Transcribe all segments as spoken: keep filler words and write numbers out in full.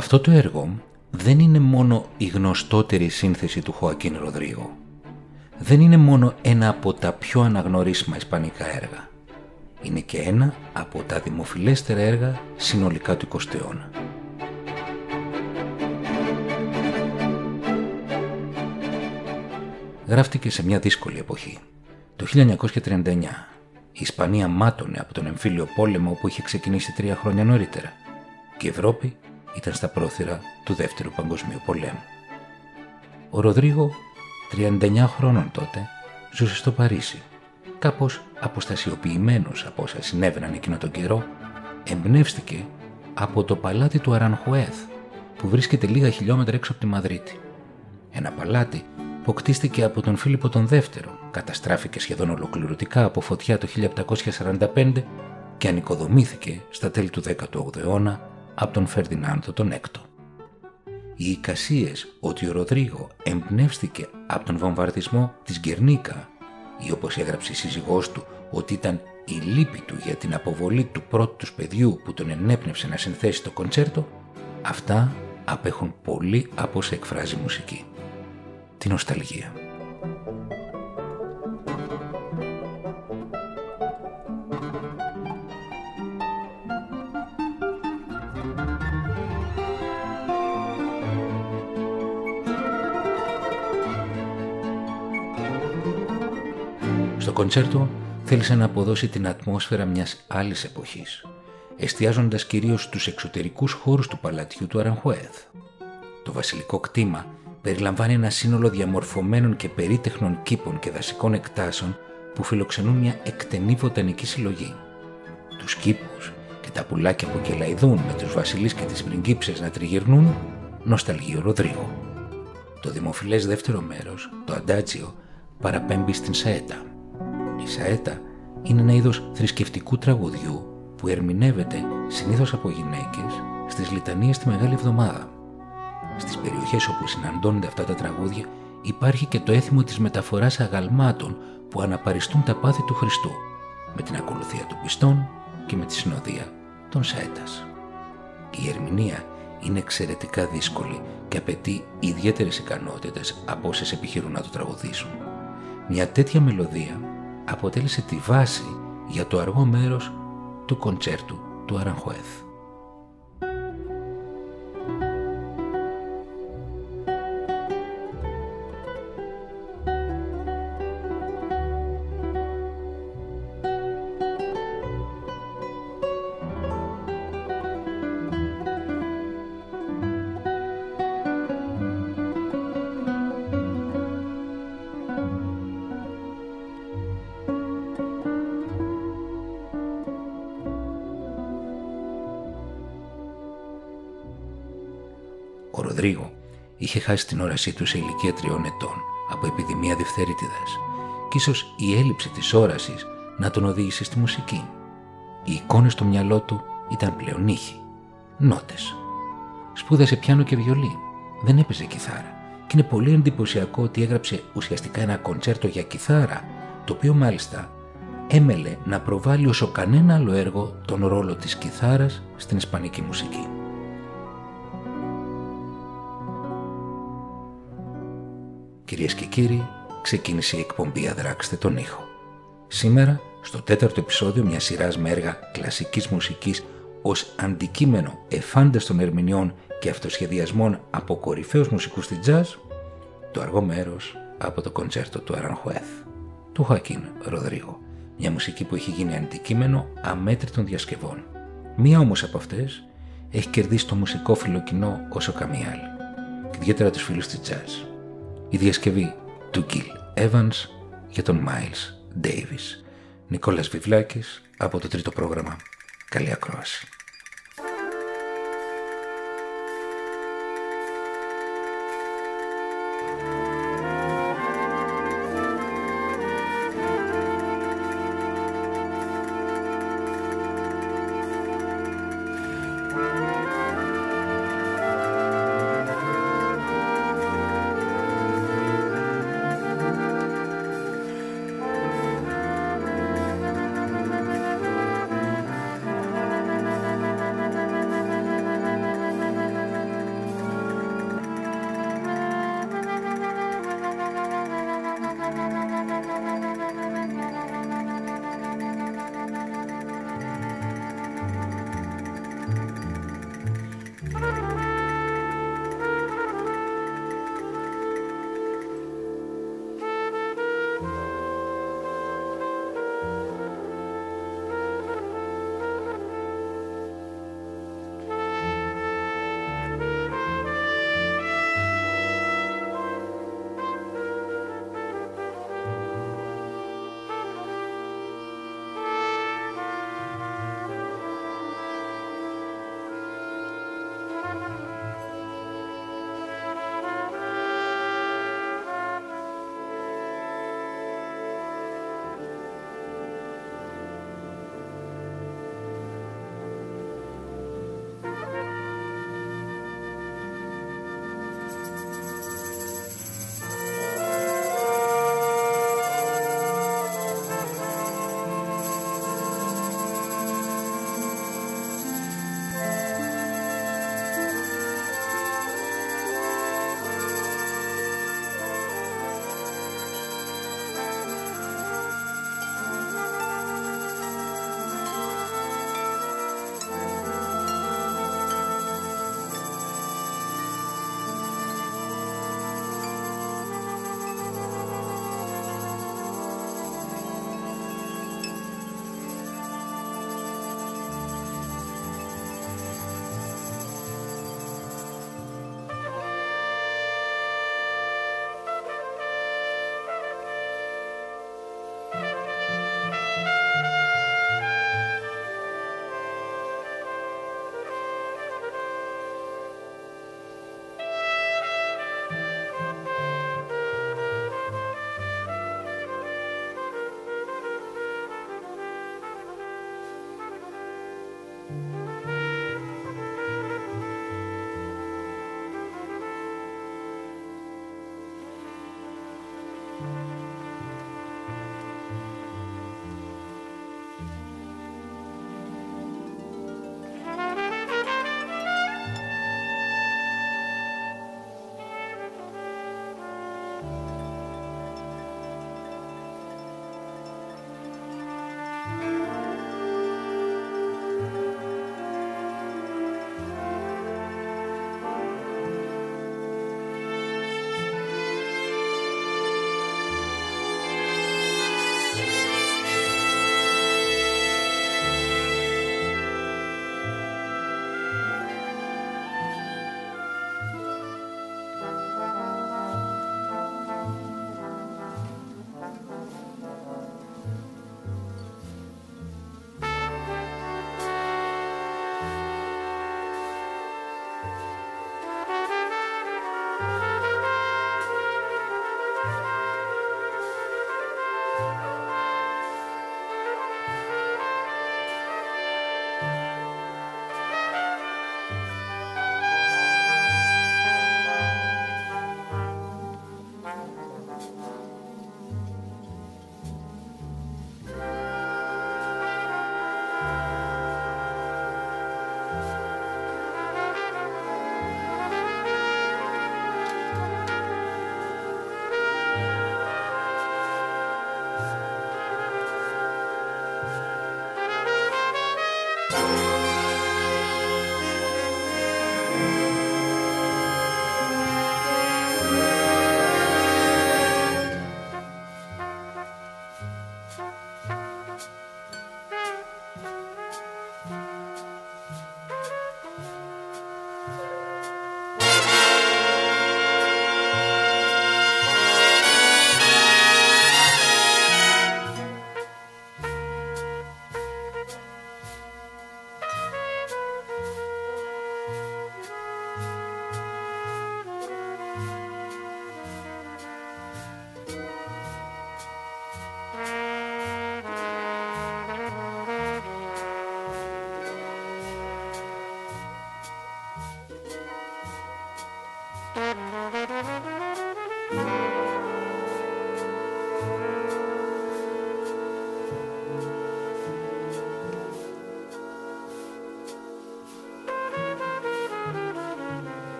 Αυτό το έργο δεν είναι μόνο η γνωστότερη σύνθεση του Χοακίν Ροδρίγο. Δεν είναι μόνο ένα από τα πιο αναγνωρίσιμα ισπανικά έργα. Είναι και ένα από τα δημοφιλέστερα έργα συνολικά του εικοστού αιώνα. Γράφτηκε σε μια δύσκολη εποχή. Το χίλια εννιακόσια τριάντα εννιά η Ισπανία μάτωνε από τον εμφύλιο πόλεμο που είχε ξεκινήσει τρία χρόνια νωρίτερα και η Ευρώπη ήταν στα πρόθυρα του Δεύτερου Παγκοσμίου Πολέμου. Ο Ροδρίγο, τριάντα εννιά χρόνων τότε, ζούσε στο Παρίσι. Κάπως αποστασιοποιημένος από όσα συνέβαιναν εκείνο τον καιρό, εμπνεύστηκε από το παλάτι του Αρανχουέθ, που βρίσκεται λίγα χιλιόμετρα έξω από τη Μαδρίτη. Ένα παλάτι που κτίστηκε από τον Φίλιππο τον Δεύτερο, καταστράφηκε σχεδόν ολοκληρωτικά από φωτιά το χίλια επτακόσια σαράντα πέντε και ανοικοδομήθηκε στα τέλη του δέκατου όγδοου αιώνα από τον Φερδινάνδο τον Έκτο. Οι εικασίες ότι ο Ροδρίγο εμπνεύστηκε από τον βομβαρδισμό της Γκερνίκα ή όπως έγραψε η σύζυγός του ότι ήταν η λύπη του για την αποβολή του πρώτου τους παιδιού που τον ενέπνευσε να συνθέσει το κοντσέρτο, αυτά απέχουν πολύ από όσα εκφράζει η μουσική. Τη νοσταλγία. Στο κοντσέρτο θέλησε να αποδώσει την ατμόσφαιρα μιας άλλης εποχής, εστιάζοντας κυρίως στους εξωτερικούς χώρους του παλατιού του Αρανχουέθ. Το βασιλικό κτήμα περιλαμβάνει ένα σύνολο διαμορφωμένων και περίτεχνων κήπων και δασικών εκτάσεων που φιλοξενούν μια εκτενή βοτανική συλλογή. Τους κήπους και τα πουλάκια που κελαϊδούν με τους βασιλείς και τις πριγκίψες να τριγυρνούν, νοσταλγεί ο Ροδρίγο. Το δημοφιλές δεύτερο μέρος, το αντάτσιο, παραπέμπει στην σαέτα. Η σαέτα είναι ένα είδος θρησκευτικού τραγουδιού που ερμηνεύεται συνήθως από γυναίκες στις λιτανίες τη Μεγάλη Εβδομάδα. Στις περιοχές όπου συναντώνται αυτά τα τραγούδια υπάρχει και το έθιμο της μεταφοράς αγαλμάτων που αναπαριστούν τα πάθη του Χριστού, με την ακολουθία των πιστών και με τη συνοδεία των σαέτας. Η ερμηνεία είναι εξαιρετικά δύσκολη και απαιτεί ιδιαίτερες ικανότητες από όσες επιχειρούν να το τραγουδήσουν. Μια τέτοια μελωδία αποτέλεσε τη βάση για το αργό μέρος του κοντσέρτου του Αρανχουέθ. Ο Ροδρίγο είχε χάσει την όρασή του σε ηλικία τριών ετών από επιδημία διφθερίτιδας και ίσως η έλλειψη της όρασης να τον οδήγησε στη μουσική. Οι εικόνες στο μυαλό του ήταν πλέον ήχοι, νότες. Σπούδασε πιάνο και βιολί, δεν έπαιζε κιθάρα και είναι πολύ εντυπωσιακό ότι έγραψε ουσιαστικά ένα κοντσέρτο για κιθάρα, το οποίο μάλιστα έμελε να προβάλλει όσο κανένα άλλο έργο τον ρόλο της κιθάρας στην ισπανική μουσική. Κυρίες και κύριοι, ξεκίνησε η εκπομπή «Αδράξτε τον ήχο». Σήμερα, στο τέταρτο επεισόδιο μιας σειράς με έργα κλασικής μουσικής ως αντικείμενο εφάνταστων ερμηνεών και αυτοσχεδιασμών από κορυφαίους μουσικούς στη jazz, το αργό μέρος από το κοντσέρτο του Αρανχουέθ, του Χοακίν Ροδρίγο, μια μουσική που έχει γίνει αντικείμενο αμέτρητων διασκευών. Μία όμως από αυτές έχει κερδίσει το μουσικόφιλο κοινό όσο καμία άλλη, και ιδιαίτερα τους φίλους της jazz. Η διασκευή του Gil Evans για τον Miles Davis. Νικόλας Βιβλάκης από το τρίτο πρόγραμμα. Καλή ακρόαση.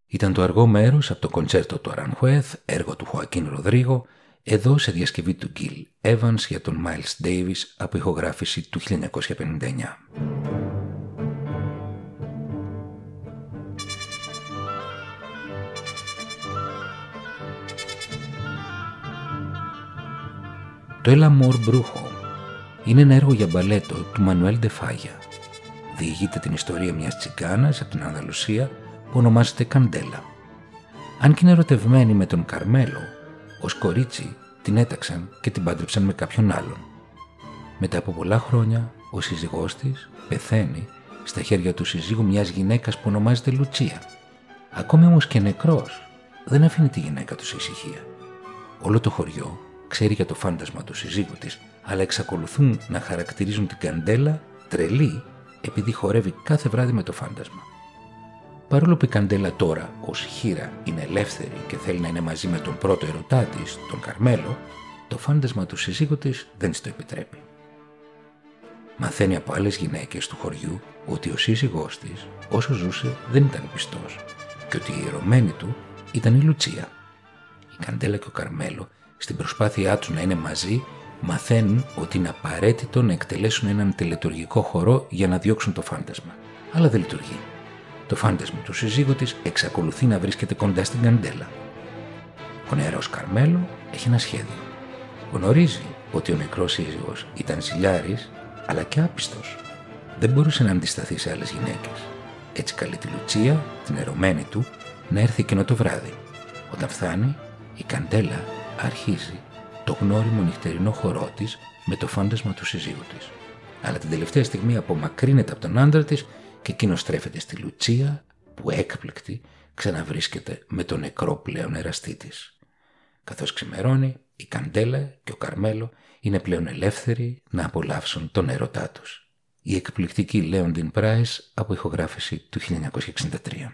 Ήταν το αργό μέρος από το κοντσέρτο του Aranjuez, έργο του Χοακίν Ροδρίγο, εδώ σε διασκευή του Gil Evans για τον Miles Davis από ηχογράφηση του χίλια εννιακόσια πενήντα εννιά. Το El Amor Brujo είναι ένα έργο για μπαλέτο του Μανουέλ ντε Φάγια. Διηγείται την ιστορία μιας τσιγκάνας από την Ανδαλουσία που ονομάζεται Καντέλα. Αν και είναι ερωτευμένη με τον Καρμέλο, ως κορίτσι την έταξαν και την πάντρεψαν με κάποιον άλλον. Μετά από πολλά χρόνια, ο σύζυγός της πεθαίνει στα χέρια του συζύγου μιας γυναίκας που ονομάζεται Λουτσία. Ακόμη όμως και νεκρός, δεν αφήνει τη γυναίκα του σε ησυχία. Όλο το χωριό ξέρει για το φάντασμα του συζύγου της, αλλά εξακολουθούν να χαρακτηρίζουν την Καντέλα τρελή επειδή χορεύει κάθε βράδυ με το φάντασμα. Παρόλο που η Καντέλα τώρα ως χήρα είναι ελεύθερη και θέλει να είναι μαζί με τον πρώτο ερωτά της, τον Καρμέλο, το φάντασμα του συζύγου της δεν της το επιτρέπει. Μαθαίνει από άλλες γυναίκες του χωριού ότι ο σύζυγός της, όσο ζούσε, δεν ήταν πιστός και ότι η ερωμένη του ήταν η Λουτσία. Η Καντέλα και ο Καρμέλο, στην προσπάθειά τους να είναι μαζί, μαθαίνουν ότι είναι απαραίτητο να εκτελέσουν έναν τελετουργικό χορό για να διώξουν το φάντασμα. Αλλά δεν λειτουργεί. Το φάντασμα του συζύγου της εξακολουθεί να βρίσκεται κοντά στην Καντέλα. Ο νεαρός Καρμέλο έχει ένα σχέδιο. Γνωρίζει ότι ο νεκρός σύζυγος ήταν ζηλιάρης, αλλά και άπιστος. Δεν μπορούσε να αντισταθεί σε άλλες γυναίκες. Έτσι καλεί τη Λουτσία, την ερωμένη του, να έρθει εκείνο το βράδυ. Όταν φτάνει, η Καντέλα αρχίζει το γνώριμο νυχτερινό χορό της με το φάντασμα του συζύγου της. Αλλά την τελευταία στιγμή απομακρύνεται από τον άντρα της και εκείνος στρέφεται στη Λουτσία που έκπληκτη ξαναβρίσκεται με τον νεκρό πλέον εραστή της. Καθώς ξημερώνει, η Καντέλα και ο Καρμέλο είναι πλέον ελεύθεροι να απολαύσουν τον έρωτά τους. Η εκπληκτική Λέοντιν Πράις από ηχογράφηση του χίλια εννιακόσια εξήντα τρία.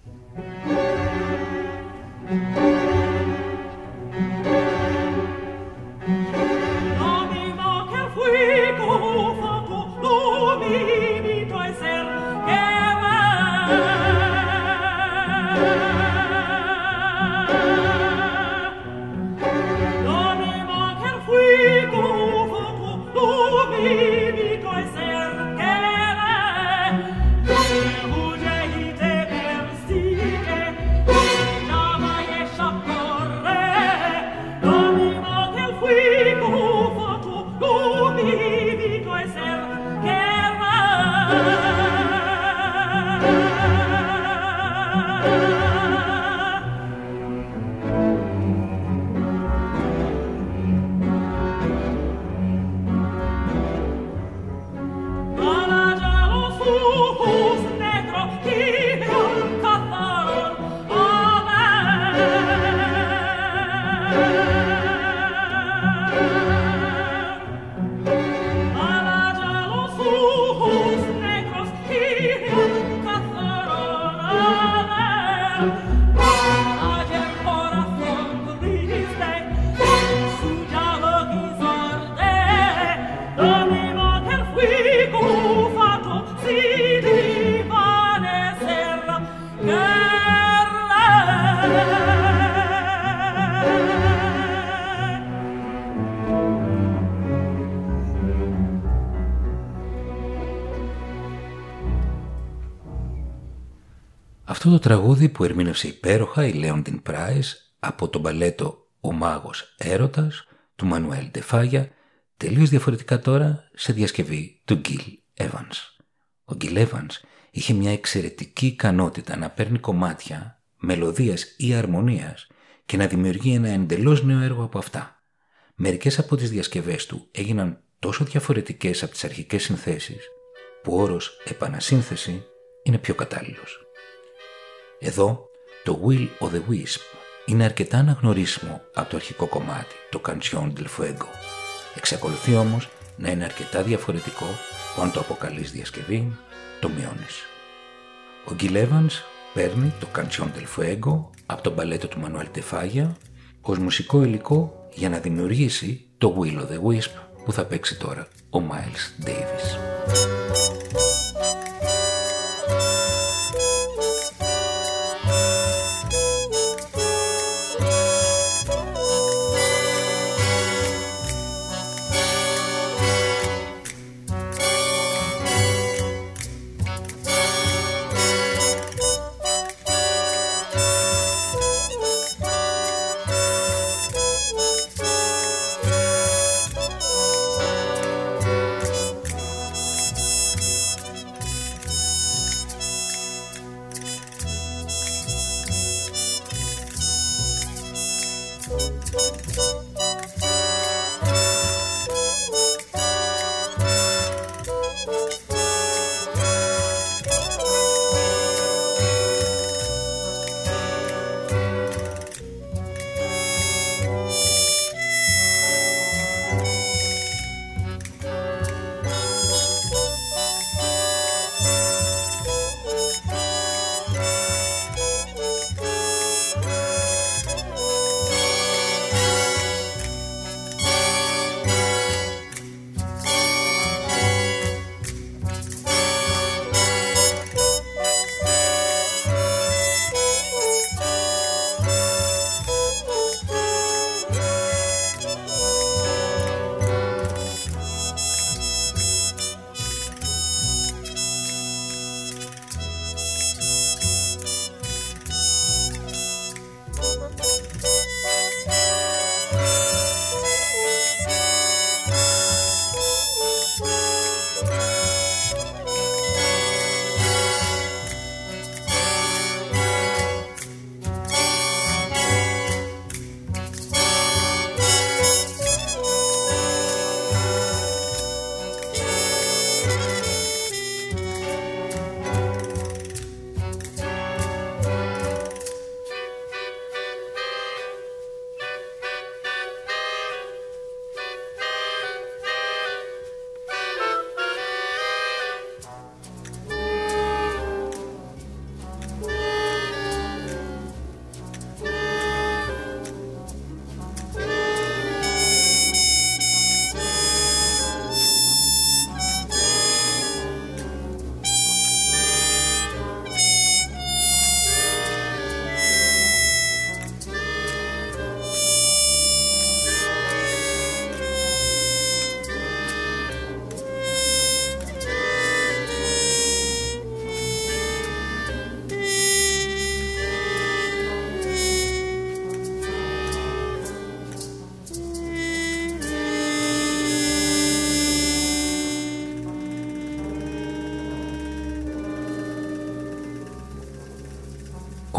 Αυτό το τραγούδι που ερμήνευσε υπέροχα η Λέοντιν Πράις από το μπαλέτο «Ο Μάγος Έρωτας» του Μανουέλ ντε Φάγια, τελείως διαφορετικά τώρα σε διασκευή του Gil Evans. Ο Gil Evans είχε μια εξαιρετική ικανότητα να παίρνει κομμάτια, μελωδίας ή αρμονίας και να δημιουργεί ένα εντελώς νέο έργο από αυτά. Μερικές από τις διασκευές του έγιναν τόσο διαφορετικές από τις αρχικές συνθέσεις που ο όρος επανασύνθεση είναι πιο κατάλληλος. Εδώ το Will o' the Wisp είναι αρκετά αναγνωρίσιμο από το αρχικό κομμάτι, το Canción del Fuego. Εξακολουθεί όμως να είναι αρκετά διαφορετικό που αν το αποκαλείς διασκευή, το μειώνεις. Ο Gil Evans παίρνει το Canción del Fuego από το μπαλέτο του Μανουέλ ντε Φάγια ως μουσικό υλικό για να δημιουργήσει το Will o' the Wisp που θα παίξει τώρα ο Miles Davis.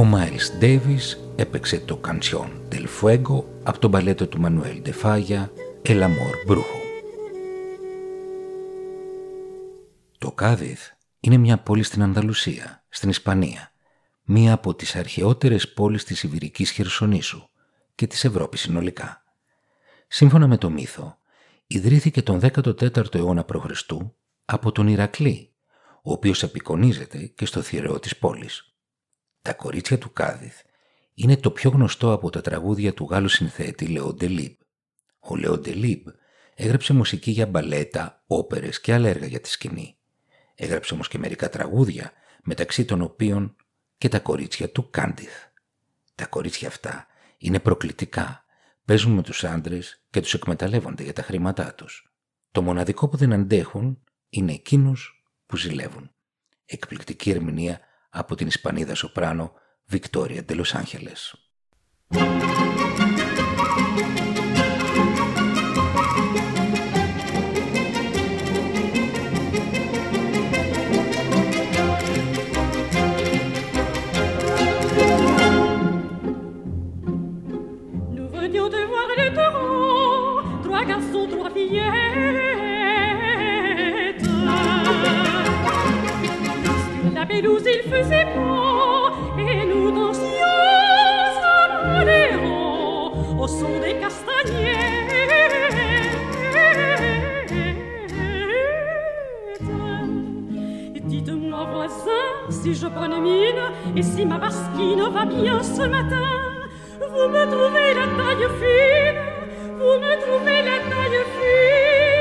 Miles Davis έπαιξε το Canción del Fuego από τον μπαλέτο του Manuel de Falla El Amor Brujo. Το Κάδιθ είναι μια πόλη στην Ανδαλουσία, στην Ισπανία, μία από τις αρχαιότερες πόλεις της Ιβηρικής Χερσονήσου και της Ευρώπης συνολικά. Σύμφωνα με το μύθο, ιδρύθηκε τον δέκατο τέταρτο αιώνα π.Χ. από τον Ηρακλή, ο οποίος απεικονίζεται και στο θηρεό της πόλης. Τα κορίτσια του Κάδιθ είναι το πιο γνωστό από τα τραγούδια του Γάλλου συνθέτη Λέον Ντελίμπ. Ο Λέον Ντελίμπ έγραψε μουσική για μπαλέτα, όπερες και άλλα έργα για τη σκηνή. Έγραψε όμως και μερικά τραγούδια, μεταξύ των οποίων και τα κορίτσια του Κάντιθ. Τα κορίτσια αυτά είναι προκλητικά, παίζουν με τους άντρες και τους εκμεταλλεύονται για τα χρήματά τους. Το μοναδικό που δεν αντέχουν είναι εκείνους που ζηλεύουν. Εκπληκτική ερμηνεία από την Ισπανίδα σοπράνο Βικτόρια ντε Λος Άντζελες. La pelouse il faisait beau et nous dansions en alléant au son des castagnettes. Dites-moi voisin si je bonne mine et si ma basquine va bien ce matin. Vous me trouvez la taille fine, vous me trouvez la taille fine.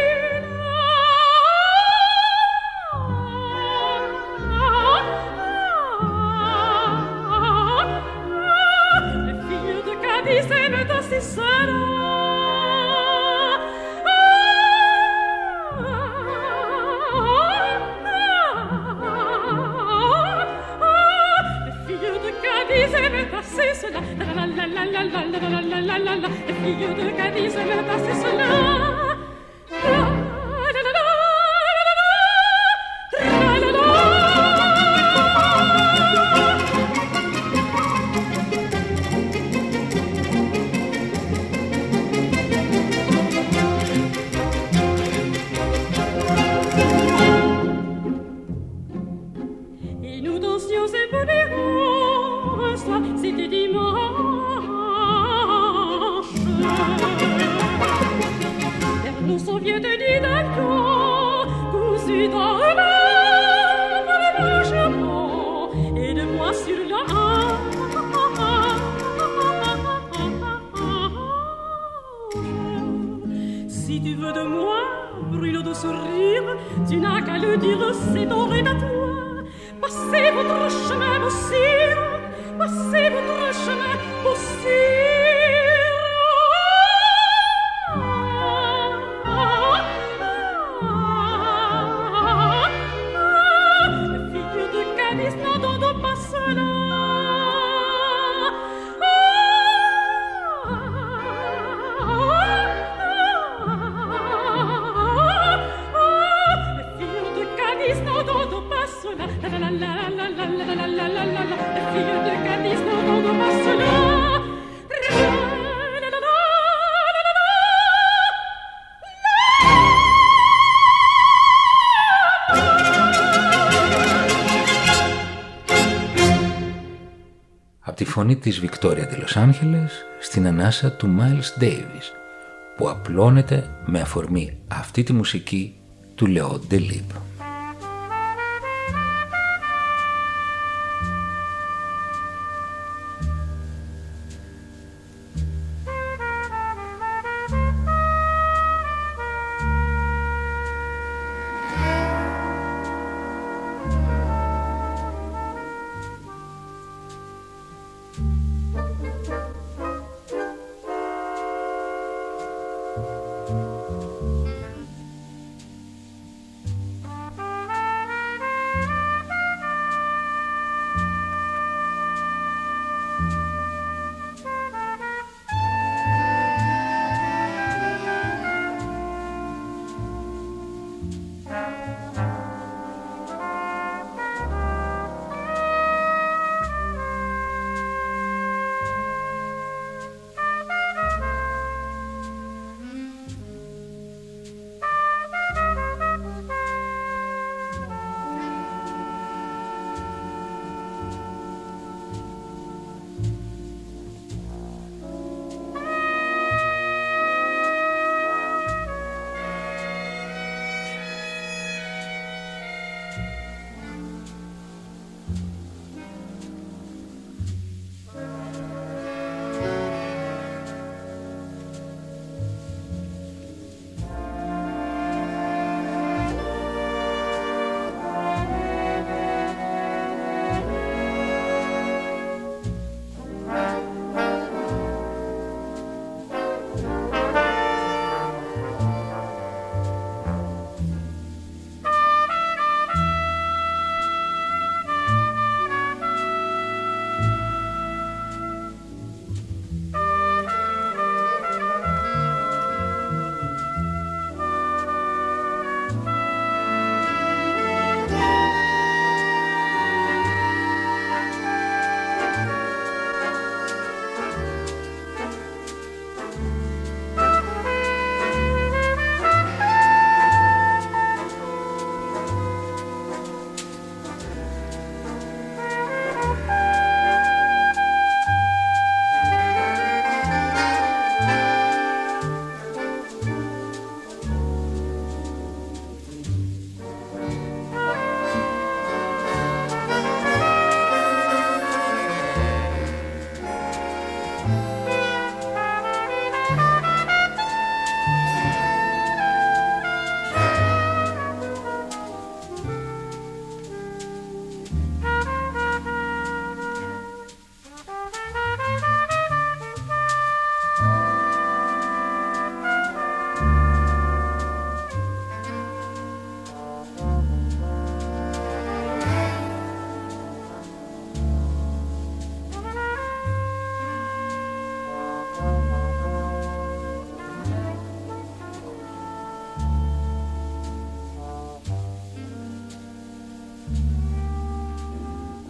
Από τη φωνή της Βικτόρια ντε Λος Άντζελες στην ανάσα του Miles Davis, που απλώνεται με αφορμή αυτή τη μουσική του Λέον Ντελίμπ.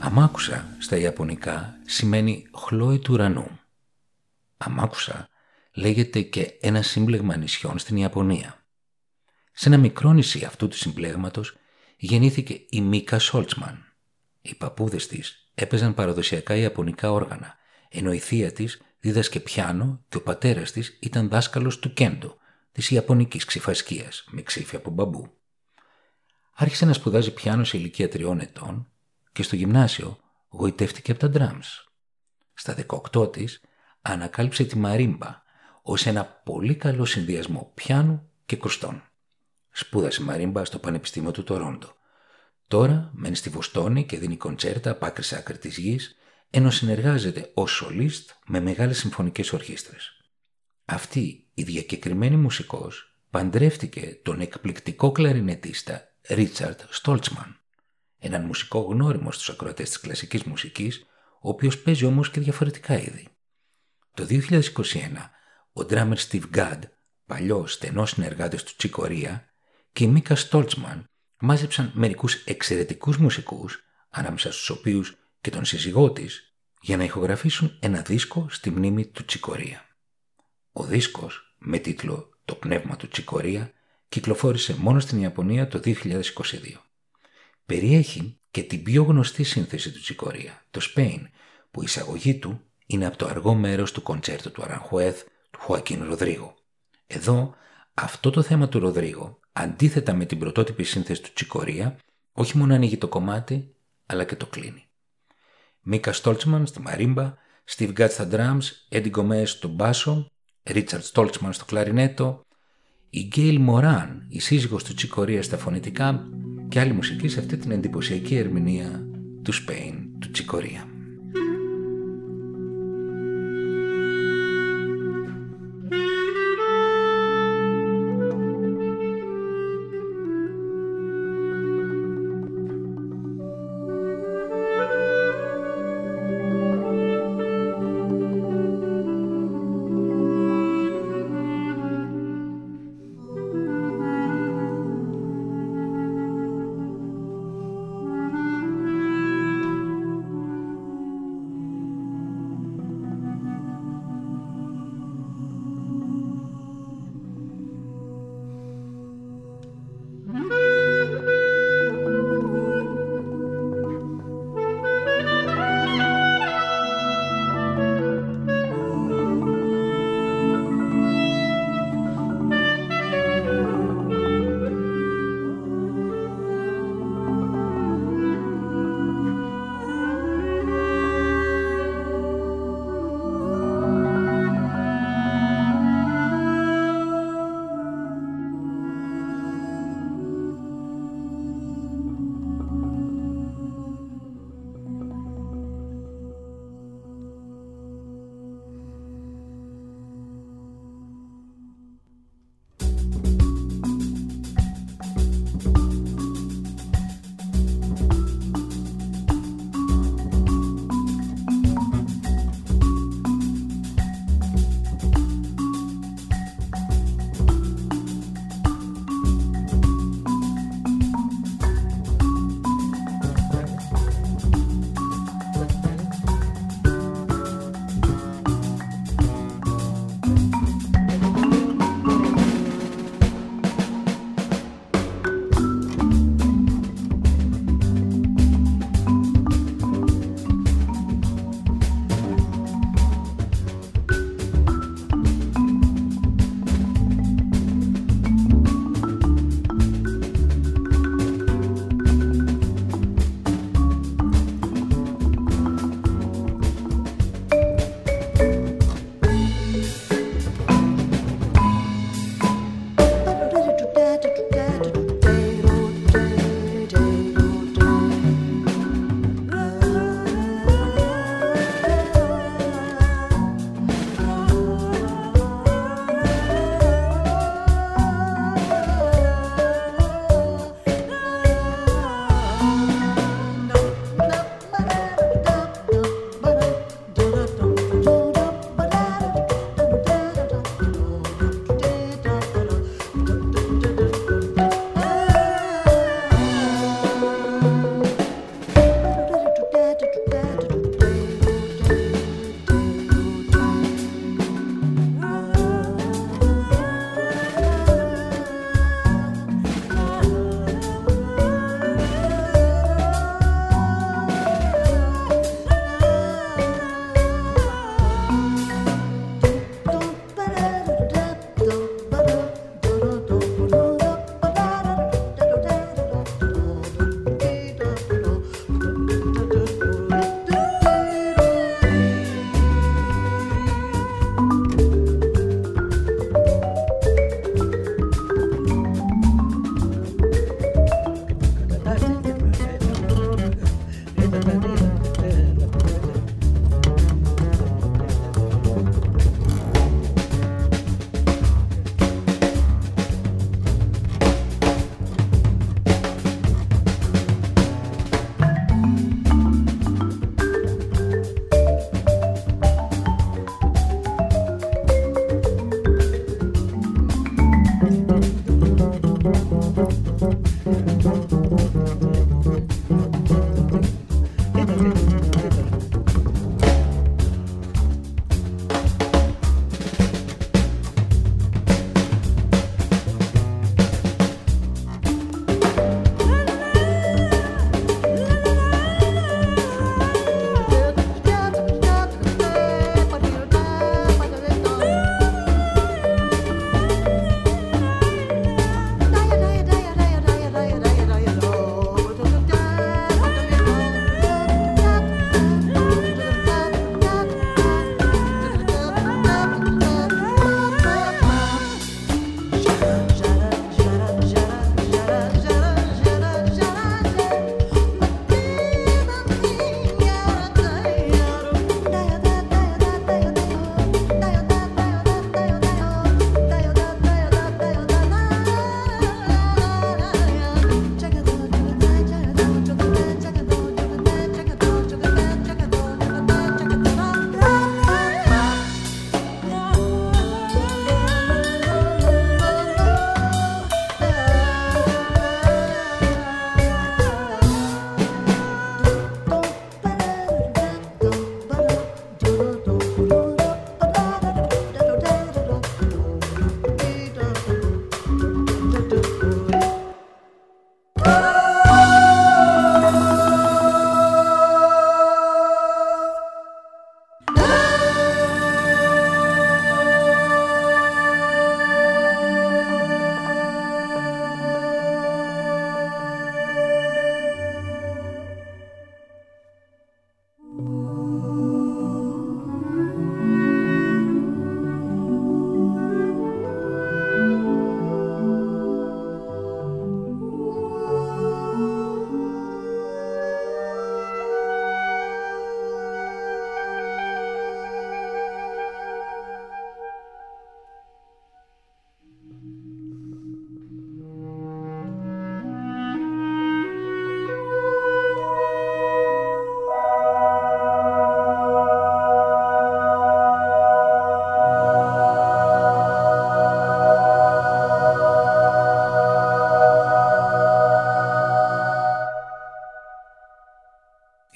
Αμάκουσα στα Ιαπωνικά σημαίνει χλόι του ουρανού. Αμάκουσα λέγεται και ένα σύμπλεγμα νησιών στην Ιαπωνία. Σε ένα μικρό νησί αυτού του συμπλέγματος γεννήθηκε η Μίκα Σόλτσμαν. Οι παππούδες της έπαιζαν παραδοσιακά ιαπωνικά όργανα, ενώ η θεία της δίδασκε πιάνο και ο πατέρας της ήταν δάσκαλος του κέντο, της ιαπωνικής ξυφασκίας, με ξύφη από μπαμπού. Άρχισε να σπουδάζει πιάνο σε ηλικία τριών ετών και στο γυμνάσιο γοητεύτηκε από τα ντράμς. Στα δεκαοκτώ της ανακάλυψε τη μαρίμπα ως ένα πολύ καλό συνδυασμό πιάνου και κοστών. Σπούδασε μαρίμπα στο Πανεπιστήμιο του Τορόντο. Τώρα μένει στη Βοστόνη και δίνει κοντσέρτα από άκρη σε άκρη της γης, ενώ συνεργάζεται ως σολίστ με μεγάλες συμφωνικές ορχήστρες. Αυτή η διακεκριμένη μουσικός παντρεύτηκε τον εκπληκτικό κλαρινετίστα Ρίτσαρντ Στόλτσμαν, έναν μουσικό γνώριμο στους ακροατές της κλασικής μουσικής, ο οποίος παίζει όμως και διαφορετικά είδη. Το δύο χιλιάδες είκοσι ένα, ο ντράμερ Steve Gadd, παλιός στενός συνεργάτης του Chick Corea, και η Μίκα Στόλτσμαν μάζεψαν μερικούς εξαιρετικούς μουσικούς, ανάμεσα στους οποίους και τον σύζυγό της, για να ηχογραφήσουν ένα δίσκο στη μνήμη του Chick Corea. Ο δίσκος, με τίτλο «Το πνεύμα του Chick Corea», κυκλοφόρησε μόνο στην Ιαπωνία το δύο χιλιάδες είκοσι δύο. Περιέχει και την πιο γνωστή σύνθεση του Chick Corea, το Spain, που η εισαγωγή του είναι από το αργό μέρος του κοντσέρτο του Aranjuez του Χοακίν Ροδρίγο. Εδώ, αυτό το θέμα του Ροδρίγο, αντίθετα με την πρωτότυπη σύνθεση του Chick Corea, όχι μόνο ανοίγει το κομμάτι, αλλά και το κλείνει. Μίκα Στόλτσμαν στη μαρίμπα, Steve Gadd στα drums, Eddie Gomez στο μπάσο, Richard Stoltzman στο κλαρινέτο, η Γκέιλ Μοράν, η σύζυγος του Chick Corea στα φωνητικά και άλλη μουσική σε αυτή την εντυπωσιακή ερμηνεία του Spain του Chick Corea.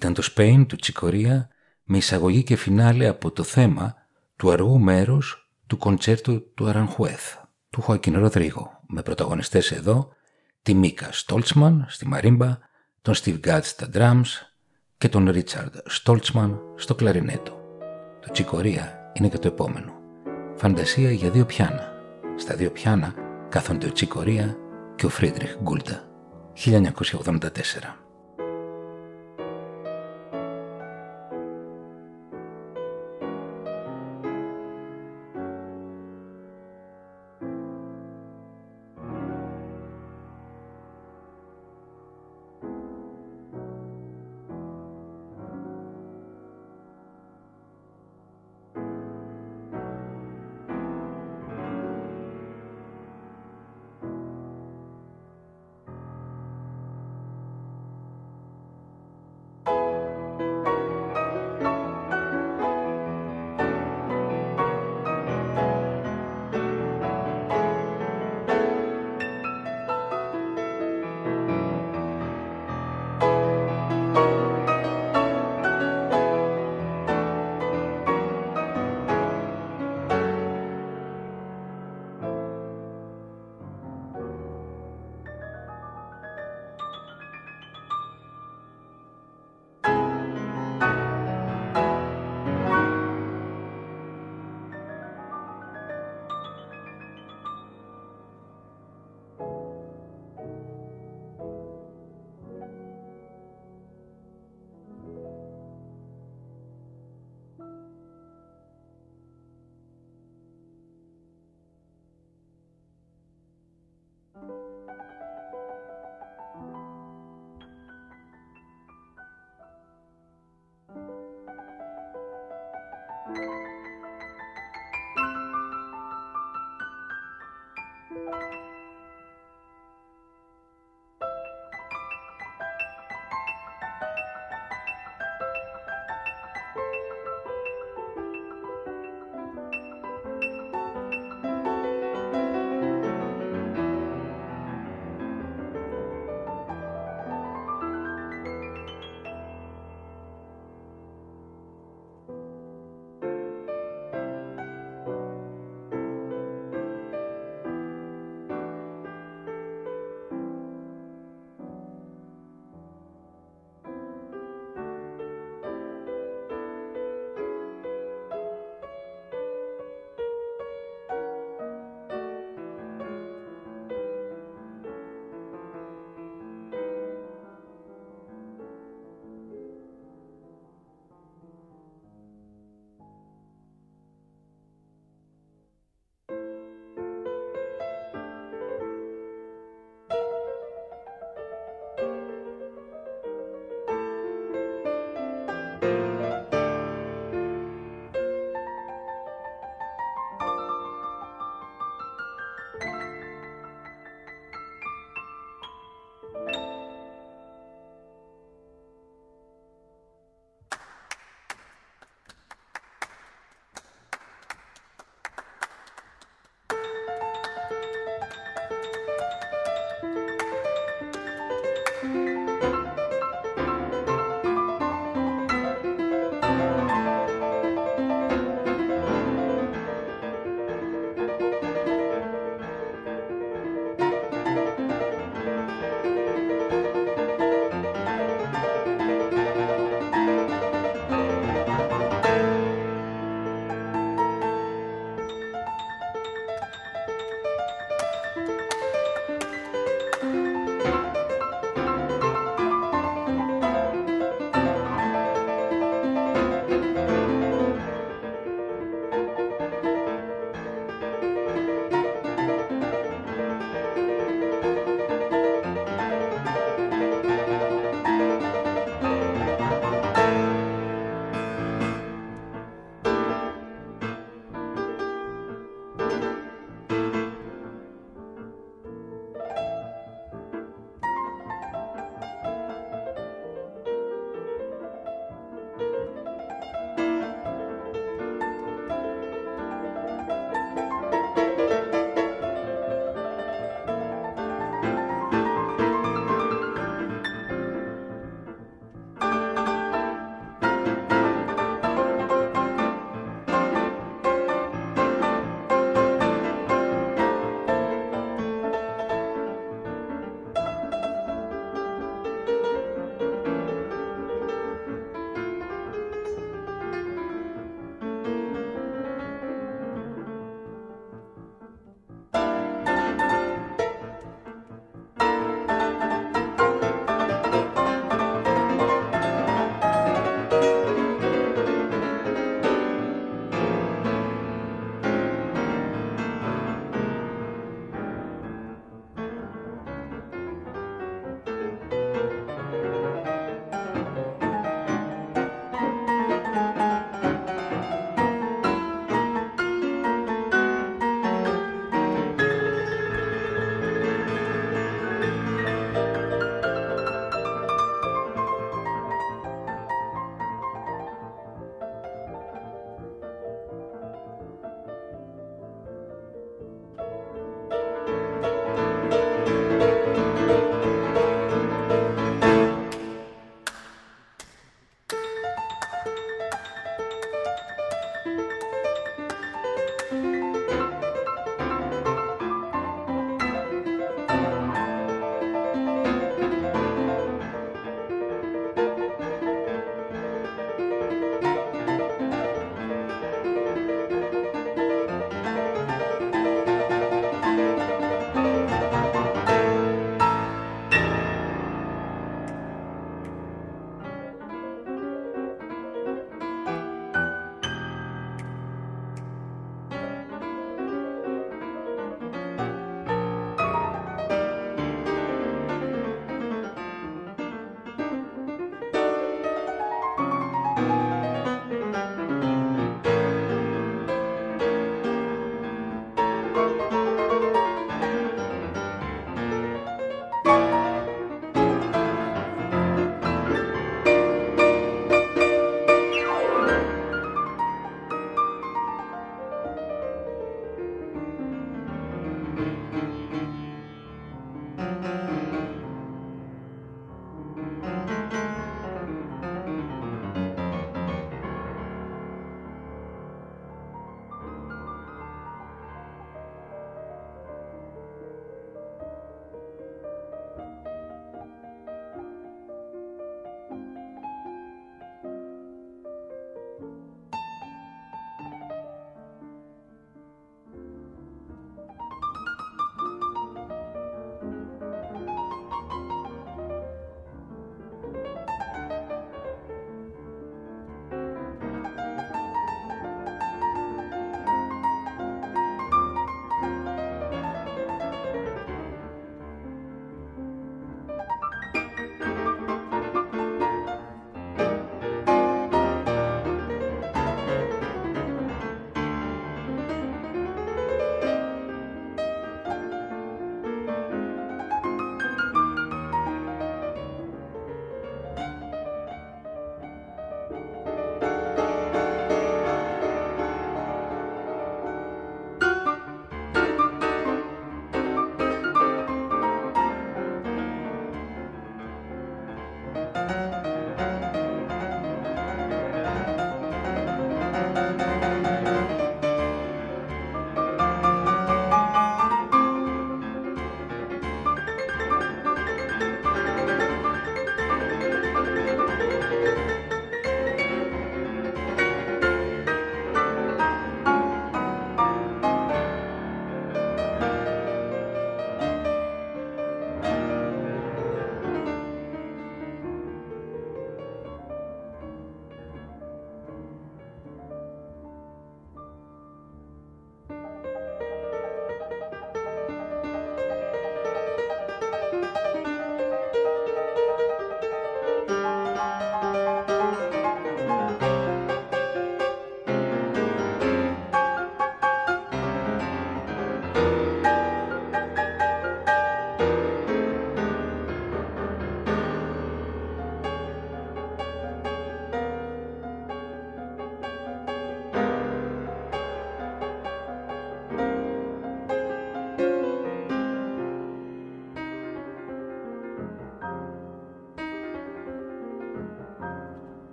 ήταν το Spain του Τσικορία, με εισαγωγή και φινάλε από το θέμα του αργού μέρους του κοντσέρτου του Αρανχουέθ, του Χοακίν Ροδρίγο, με πρωταγωνιστές εδώ τη Μίκα Στόλτσμαν στη μαρίμπα, τον Στιβ Γκάτς στα drums και τον Ρίτσαρντ Στόλτσμαν στο κλαρινέτο. Το Τσικορία είναι και το επόμενο. Φαντασία για δύο πιάνα. Στα δύο πιάνα κάθονται ο Τσικορία και ο Φρίντριχ Γκούλτα. χίλια εννιακόσια ογδόντα τέσσερα.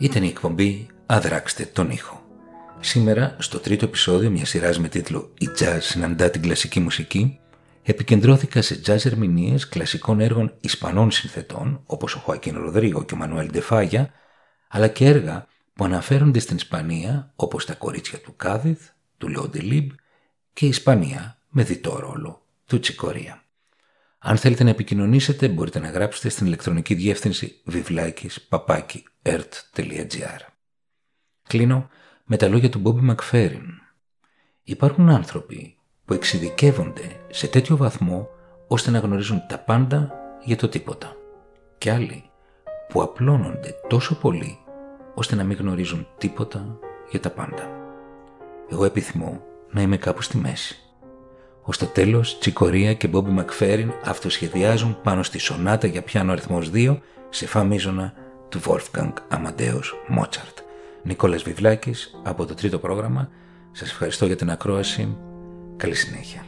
Ήταν η εκπομπή «Αδράξτε τον ήχο». Σήμερα, στο τρίτο επεισόδιο μιας σειράς με τίτλο «Η jazz συναντά την κλασική μουσική», επικεντρώθηκα σε jazz ερμηνείες κλασικών έργων Ισπανών συνθετών, όπως ο Χοακίν Ροδρίγο και ο Μανουέλ Ντεφάγια, αλλά και έργα που αναφέρονται στην Ισπανία, όπως τα κορίτσια του Κάδιθ, του Λεό Ντελίμπ και η Ισπανία με διτό ρόλο του Τσικορία. Αν θέλετε να επικοινωνήσετε, μπορείτε να γράψετε στην ηλεκτρονική διεύθυνση βιβλάκης παπάκι ερτ τελεία τζι άρ. Κλείνω με τα λόγια του Μπόμπι Μακφέριν. Υπάρχουν άνθρωποι που εξειδικεύονται σε τέτοιο βαθμό ώστε να γνωρίζουν τα πάντα για το τίποτα, και άλλοι που απλώνονται τόσο πολύ ώστε να μην γνωρίζουν τίποτα για τα πάντα. Εγώ επιθυμώ να είμαι κάπου στη μέση. Ως το τέλος, Τσικορία και Μπόμπι Μακφέριν αυτοσχεδιάζουν πάνω στη σονάτα για πιάνο αριθμός δύο σε φα μείζωνα του Wolfgang Amadeus Mozart. Νικόλας Βιβλάκης από το τρίτο πρόγραμμα. Σας ευχαριστώ για την ακρόαση. Καλή συνέχεια.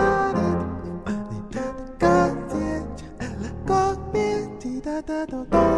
Da da da da.